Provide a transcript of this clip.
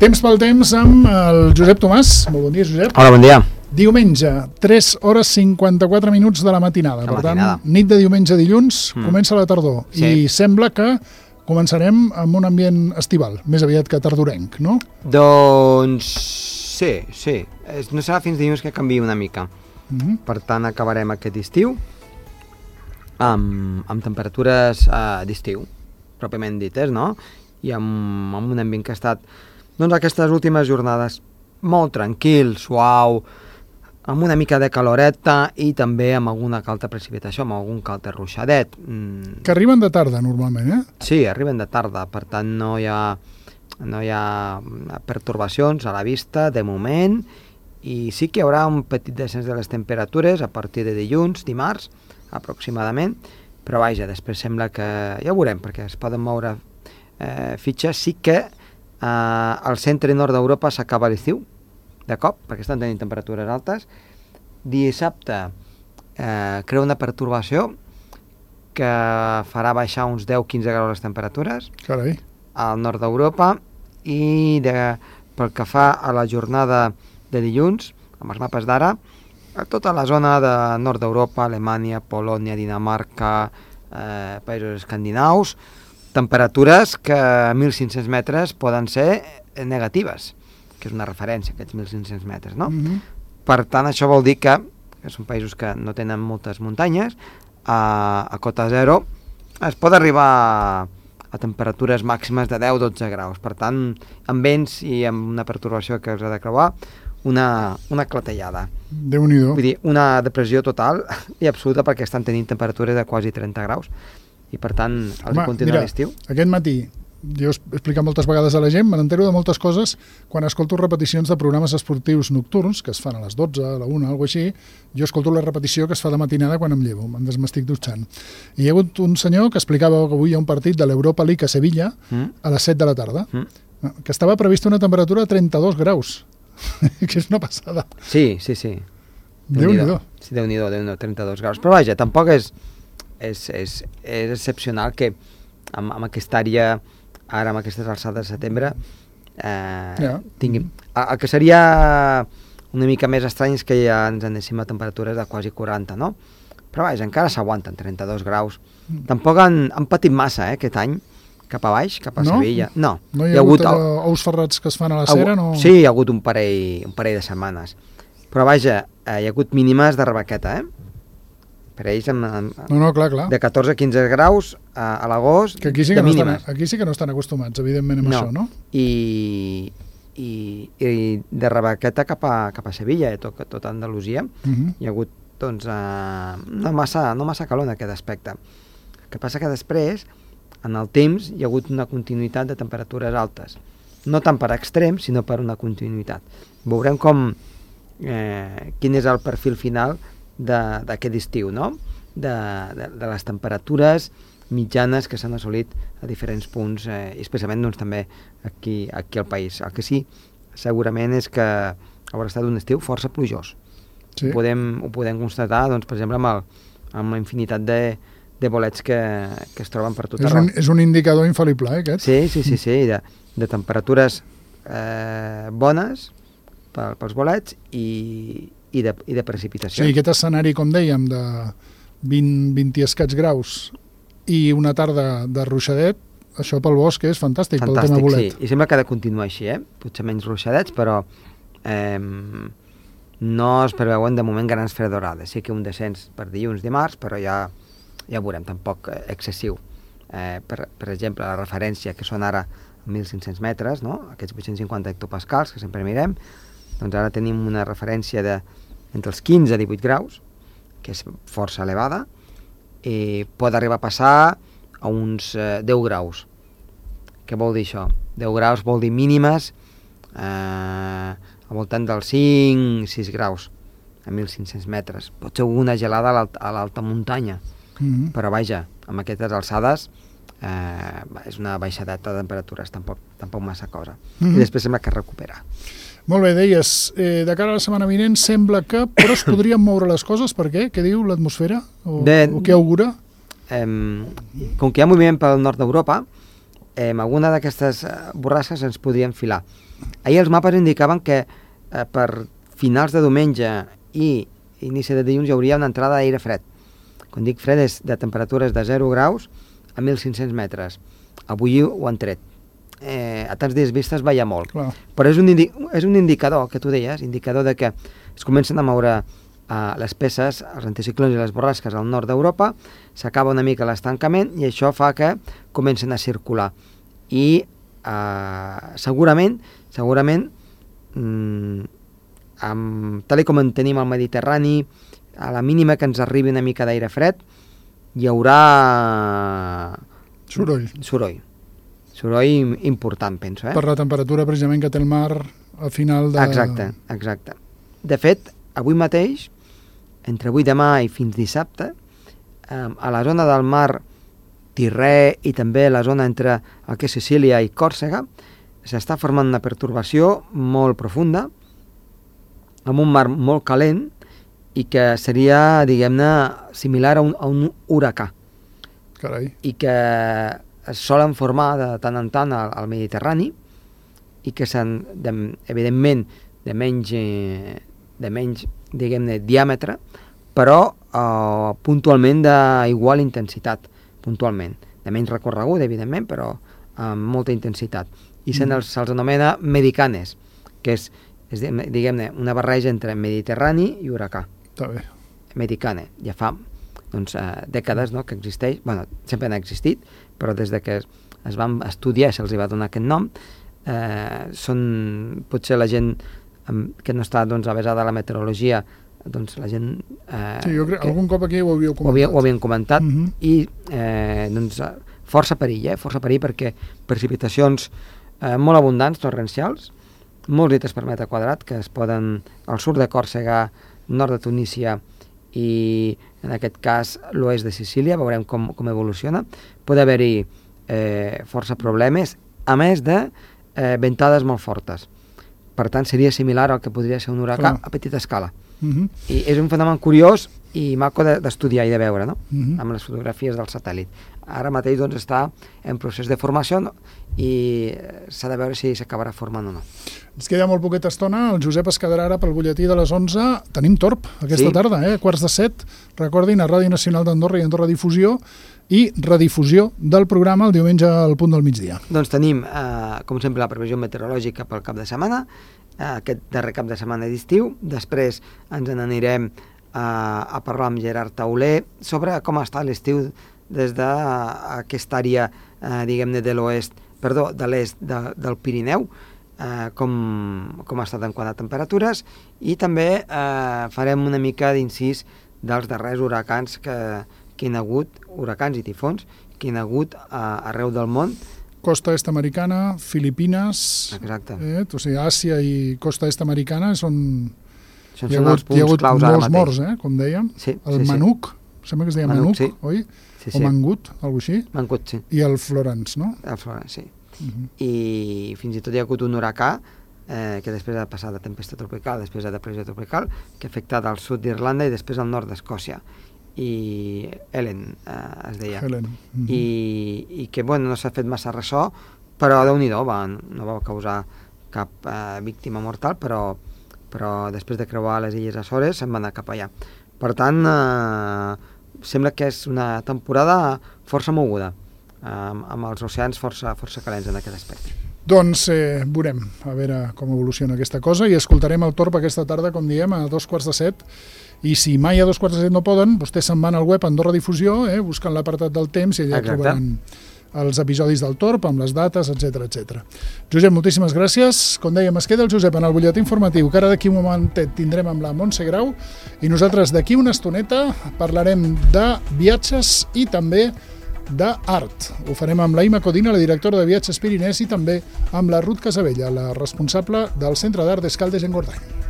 Temps pel temps amb el Josep Tomàs. Molt bon dia, Josep. Hola, bon dia. Diumenge, 3 hores 54 minuts de la matinada. Per tant, nit de diumenge a dilluns, comença la tardor. Sí. I sembla que començarem amb un ambient estival, més aviat que tardorenc, no? Doncs sí. No serà fins dilluns que canviï una mica. Per tant, acabarem aquest estiu amb temperatures d'estiu, pròpiament dites, no? I amb un ambient que ha estat, doncs, aquestes últimes jornades molt tranquil, suau, amb una mica de caloreta i també amb alguna calta precipitació, amb algun calta ruixadet. Que arriben de tarda, normalment, eh? Sí, arriben de tarda, per tant no hi ha pertorbacions a la vista, de moment, i sí que hi haurà un petit descens de les temperatures a partir de dilluns, dimarts, aproximadament, però vaja, després sembla que ja ho veurem, perquè es poden moure fitxes. Sí que al centre i nord d'Europa s'acaba l'estiu, de cop, perquè estan tenint temperatures altes. Dissabte crea una pertorbació que farà baixar uns 10-15 graus les temperatures. Carai. Al nord d'Europa, i pel que fa a la jornada de dilluns, amb els mapes d'ara, a tota la zona de nord d'Europa, Alemanya, Polònia, Dinamarca, països escandinaus, temperatures que a 1.500 metres poden ser negatives, que és una referència, aquests 1.500 metres, no? Per tant, això vol dir que són països que no tenen moltes muntanyes, a cota zero es pot arribar a temperatures màximes de 10-12 graus. Per tant, amb vents i amb una pertorbació que els ha de creuar, una clatellada. Déu-n'hi-do. Vull dir, una depressió total i absoluta, perquè estan tenint temperatures de quasi 30 graus. I per tant, els continua l'estiu. Aquest matí, jo he explicat moltes vegades a la gent, me n'entero de moltes coses quan escolto repeticions de programes esportius nocturns, que es fan a les 12, a la 1, alguna així. Jo escolto la repetició que es fa de matinada quan em llevo, m'estic dutxant. I hi ha hagut un senyor que explicava que avui hi ha un partit de l'Europa League a Sevilla a les 7 de la tarda, que estava prevista una temperatura de 32 graus, que és una passada. Sí. Déu-n'hi-do. Sí, Déu-n'hi-do, 32 graus. Però vaja, tampoc és excepcional que amb aquesta àrea, ara amb aquestes alçades de setembre, tinguin... El que seria una mica més estrany és que ja ens anessim a temperatures de quasi 40, no? Però vaja, encara s'aguanten 32 graus. Tampoc han patit massa, aquest any, cap a baix, cap a Sevilla. No hi ha hagut ous ferrats que es fan a la cera? Sí, hi ha hagut un parell de setmanes. Però vaja, hi ha hagut mínimes de rebequeta, per ells clar. De 14-15 graus a l'agost, que aquí sí que aquí sí que no estan acostumats, evidentment, amb això, no? I de rebequeta cap a Sevilla, tot Andalusia, hi ha hagut, doncs, no massa calor en aquest aspecte. El que passa que després, en el temps, hi ha hagut una continuïtat de temperatures altes. No tant per extrems, sinó per una continuïtat. Veurem quin és el perfil final d'aquest estiu, no? De les temperatures mitjanes que s'han assolit a diferents punts, especialment, doncs, també aquí al país. El que sí, segurament, és que haurà estat un estiu força plujós. Sí. Ho podem constatar, doncs, per exemple, amb la infinitat de bolets que es troben per tot arreu. És un indicador infal·lible, aquest? Sí, de temperatures bones pels bolets i de precipitació. Sí, aquest escenari, com dèiem, de 20 i escaig graus i una tarda de ruixadet, això pel bosc és fantàstic, pel tema bolet. Sí, i sembla que ha de continuar així, potser menys ruixadets, però no es preveuen de moment grans fredorades. Sí que un descens per dilluns, dimarts, però ja veurem, tampoc excessiu. Per exemple, la referència, que són ara 1.500 metres, no? Aquests 850 hectopascals, que sempre mirem, doncs ara tenim una referència entre els 15 i 18 graus, que és força elevada, i pot arribar a passar a uns 10 graus. Què vol dir això? 10 graus vol dir mínimes al voltant dels 5-6 graus a 1.500 metres. Pot ser una gelada a l'alta muntanya, però vaja, amb aquestes alçades és una baixadeta de temperatures, tampoc massa cosa. I després sembla que recupera. Molt bé, deies, de cara a la setmana vinent sembla que, però es podrien moure les coses, per què? Què diu l'atmosfera? O què augura? Com que hi ha moviment pel nord d'Europa, alguna d'aquestes borrasques ens podria enfilar. Ahir els mapes indicaven que per finals de diumenge i inici de dilluns hi hauria una entrada d'aire fred. Quan dic fred és de temperatures de 0 graus a 1.500 metres. Avui ho han tret. A tants dies vistes veia molt. Clar. Però és un indicador, que tu deies, indicador de que es comencen a moure les peces, els anticiclons i les borrasques al nord d'Europa, s'acaba una mica l'estancament i això fa que comencen a circular. I segurament, tal com en tenim al Mediterrani, a la mínima que ens arribi una mica d'aire fred, hi haurà soroll important, penso. Per la temperatura precisament que té el mar al final de... Exacte. De fet, avui mateix, entre avui demà i fins dissabte, a la zona del mar Tirrè i també la zona entre el que és Sicília i Còrsega, s'està formant una pertorbació molt profunda, amb un mar molt calent i que seria, diguem-ne, similar a un huracà. Carai. I que es solen formar de tant en tant al Mediterrani i que evidentment de menys diguem-ne, diàmetre, però puntualment d'igual intensitat, puntualment. De menys recorregut, evidentment, però amb molta intensitat. I se'ls anomena medicanes, que és diguem-ne, una barreja entre Mediterrani i huracà. Està bé. Medicane. Ja fa dècades, no?, que existeix, bueno, sempre han existit, però des de que es van estudiar se'ls va donar aquest nom, són potser la gent que no està avesada a la meteorologia, doncs la gent... Sí, jo crec que algun cop aquí ho havíeu comentat. Ho havien comentat, i força perill perquè precipitacions molt abundants, torrencials, molts litres per metre quadrat, que es poden al sud de Còrsega, nord de Tunísia i en aquest cas l'oest de Sicília, veurem com evoluciona. Pot haver-hi força problemes, a més de ventades molt fortes. Per tant, seria similar al que podria ser un huracà a petita escala. I és un fenomen curiós i maco d'estudiar i de veure, no? Amb les fotografies del satèl·lit. Ara mateix doncs, està en procés de formació i s'ha de veure si s'acabarà formant o no. Ens queda molt poqueta estona. El Josep es quedarà ara pel butlletí de les 11. Tenim torb aquesta tarda, 7:15. Recordin, a Ràdio Nacional d'Andorra i Andorra Difusió, i redifusió del programa el diumenge al punt del migdia. Doncs tenim, com sempre, la previsió meteorològica pel cap de setmana, aquest darrer cap de setmana d'estiu. Després ens n'anirem a parlar amb Gerard Tauler sobre com està l'estiu des d'aquesta àrea, diguem-ne, de l'est del Pirineu, com ha estat en quant a temperatures, i també farem una mica d'incís dels darrers huracans que hi ha hagut, huracans i tifons, que hi ha hagut arreu del món. Costa est americana, Filipines... Exacte. O sigui, Àsia i costa est americana són... Hi ha hagut molts morts, com dèiem. Sí, el Manuc, sembla que es deia Manuc, oi? Sí. O Mangut, alguna cosa així. Mangut, sí. I el Florence, no? El Florence, sí. I fins i tot hi ha hagut un huracà que després ha passat de tempesta tropical, després de depressió tropical, que ha afectat al sud d'Irlanda i després al nord d'Escòcia. I Helen es deia. Helen. I que, bueno, no s'ha fet massa ressò, però Déu-n'hi-do, no va causar cap víctima mortal, però després de creuar les Illes Açores se'n va anar cap allà. Per tant, sembla que és una temporada força moguda, amb els oceans força calents en aquest aspecte. Doncs veurem a veure com evoluciona aquesta cosa i escoltarem el torb aquesta tarda, com diem, a 7:15. I si mai a 7:15 no poden, vostès se'n van al web Andorra Difusió, buscant l'apartat del temps i allà trobaran els episodis del torb amb les dates, etc. Josep, moltíssimes gràcies. Com dèiem, es queda el Josep en el butlletí informatiu, que ara d'aquí un momentet tindrem amb la Montse Grau, i nosaltres d'aquí una estoneta parlarem de viatges i també d'art. Ho farem amb la Ima Codina, la directora de Viatges Pirinès, i també amb la Ruth Casabella, la responsable del Centre d'Art d'Escaldes-Engordany.